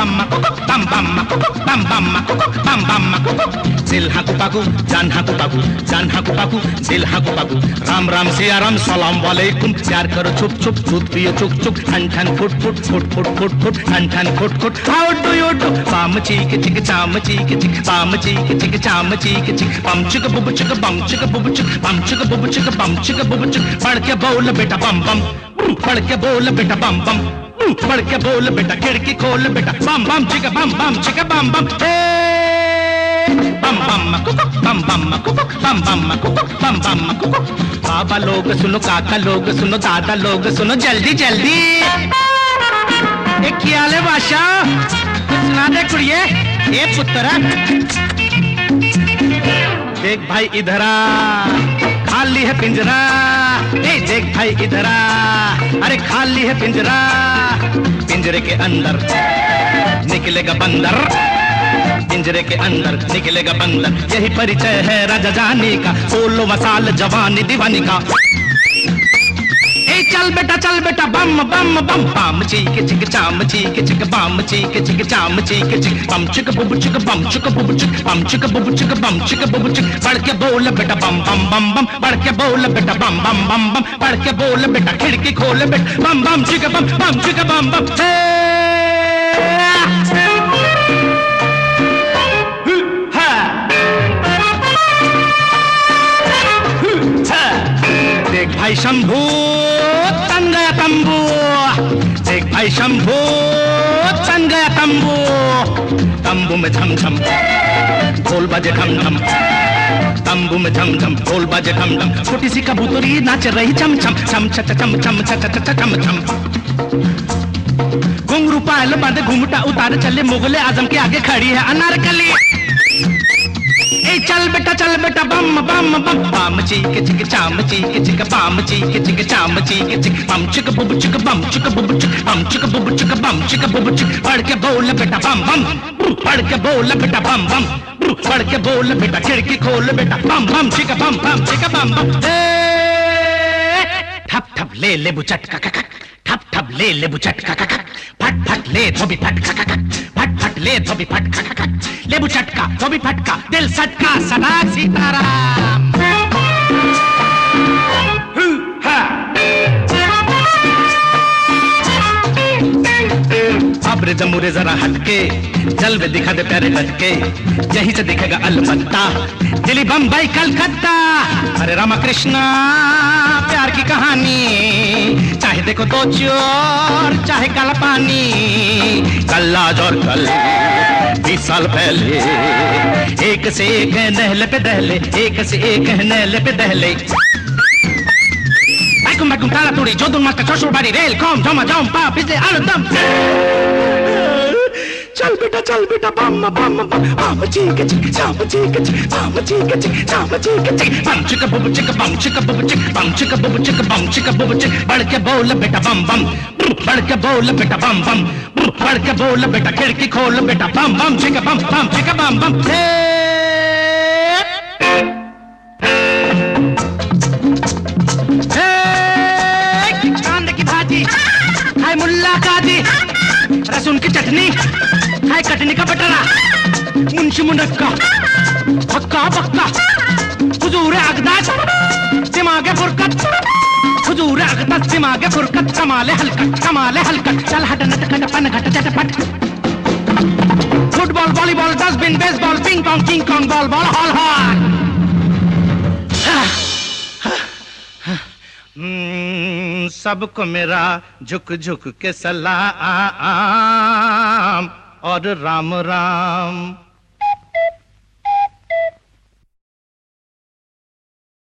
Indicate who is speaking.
Speaker 1: bam bam bam bam bam bam दिल हाकू पाकू जान हाकू पाकू जान हाकू पाकू दिल हाकू पाकू राम राम सिया राम सलाम वालेकुम प्यार करो छुप छुप दूध पियो चुक चुक ठन ठन फुट फुट फुट फुट फुट फुट ठन ठन फुट फुट हाउ डू यू डू बाम चीक चिक चाम चीक चिक बाम चीक चिक चाम चीक चिक बम चिक बुब चिक बम चिक बुब चिक बम चिक बुब चिक बम चिक बुब चिक पढ़ के बोल बेटा बम बम पढ़ के बोल बेटा बम बम पढ़ के बोल बेटा खिड़की खोल बेटा बम बम चिक बम बम बम बम बम बम बम बम बाबा लोग सुनो काका लोग सुनो दादा लोग सुनो जल्दी जल्दी एक ख्याल है बादशाह सुना दे कुड़िए ये पुत्रा देख भाई इधर आ खाली है पिंजरा ए देख भाई इधर आ अरे खाली है पिंजरा पिंजरे के अंदर निकलेगा बंदर पिंजरे के अंदर निकलेगा बंदर यही परिचय है राजा जानी का 16 साल जवानी दीवानी का ए चल बेटा बम बम बम बाम चीक चिक चाम चीक चिक बाम चीक चिक चाम चीक चिक बम चिक बुब चिक बम चिक बुब चिक बम चिक बुब चिक बम चिक बुब चिक पढ़ के बोल बेटा बम बम बम बम पढ़ के बोल बेटा बम बम बम बम पढ़ के बोल बेटा खिड़की खोल बेटा बम बम चिक बम बम देख भाई शंभू तन गया तंबू देख भाई शंभू तन गया तंबू तंबू में झम झम ढोल बजे ढम ढम तंबू में झम झम ढोल बजे ढम ढम छोटी सी कबूतरी नाच रही चम चम चम चम चम चम चम घुंघरू पायल बांधे घूमटा उतारे चले मुगले आजम के आगे खड़ी है अनारकली ए चल बेटा बम बम बम बाम चीक चिक चाम चीक चिक बाम चीक चिक चाम चीक चिक बम चिक बुब चिक बम चिक बुब चिक बम चिक बुब चिक बम चिक बुब चिक पढ़ के बोल बेटा बम बम पढ़ के बोल बेटा बम बम पढ़ के बोल बेटा खिड़की खोल बेटा बम बम चिक बम चिक बम ठप ठप ले बुचटका ठप ठप ले बुचटका फट फट ले धोबी फटका फट फट ले धोबी फटका लेबू चटका धोबी फटका दिल सटका सदा सीताराम अब मुरे जरा हटके जलवे दिखा दे प्यारे लटके यहीं से दिखेगा अलबत्ता दिल्ली बम्बई कलकत्ता अरे रामा कृष्णा प्यार की कहानी चाहे देखो दो चोर चाहे काला पानी कल आज और कल 20 साल पहले एक से एक है नहले पे दहले एक से एक है नहले पे दहले बैकुम ताला तोड़ी जोधुर मास्टर चोशुर बाड़ी रेल कॉम जमा जाम पा पिछले आलम चल बेटा बम बम बम चीक चिक चाम चीक चिक बम चीक चिक चाम चीक चिक बम चिक बुब चिक बम चिक बुब चिक बम चिक बुब चिक बम चिक बुब चिक बढ़ के बोल बेटा बम बम बढ़ के बोल बेटा बम बम बढ़ के बोल बेटा खिड़की खोल बेटा बम बम चिक बम बम कांदे की भाजी हाय मुल्ला काजी रसून की चटनी हाय कटनी का बटरा मुंशी मुनक्का हक्का बक्का हुजूर अकदस दिमागे फुरकत हुजूर अकदस दिमागे फुरकत कमाले हलकत चल हट नट पन घट चटपट football volleyball dustbin baseball ping pong King Kong ball hall hall सबको मेरा झुक झुक के सलाम और राम राम।